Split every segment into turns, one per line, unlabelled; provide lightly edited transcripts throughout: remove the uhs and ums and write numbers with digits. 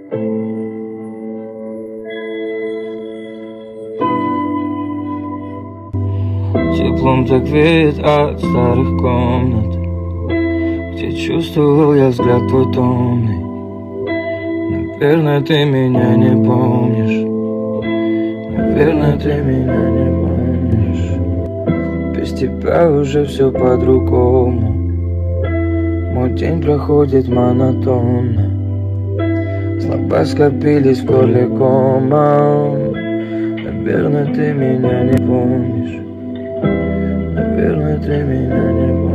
Теплом так веет от старых комнат, где чувствовал я взгляд твой томный. Наверное, ты меня не помнишь. Наверное, ты меня не помнишь. Без тебя уже все по-другому. Мой день проходит монотонно. Слова скопились в горле комом. Наверное, ты меня не помнишь. Наверное, ты меня не помнишь.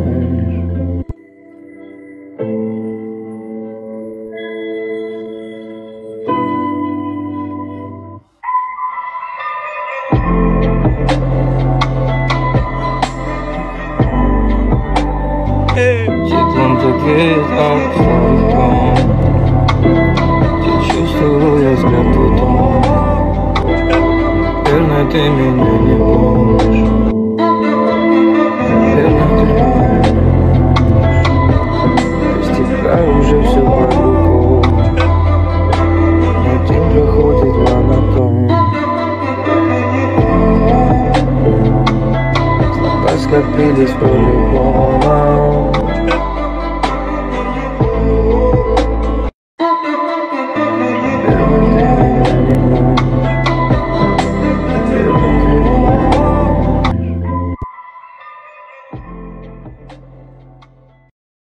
Теплом так веет от старых комнат, где чувствовал я взгляд твой томный. Наверное, ты меня не помнишь. Наверное, ты меня не помнишь. Без тебя уже все по-другому. Мой день проходит монотонно. Слова скопились по-любому.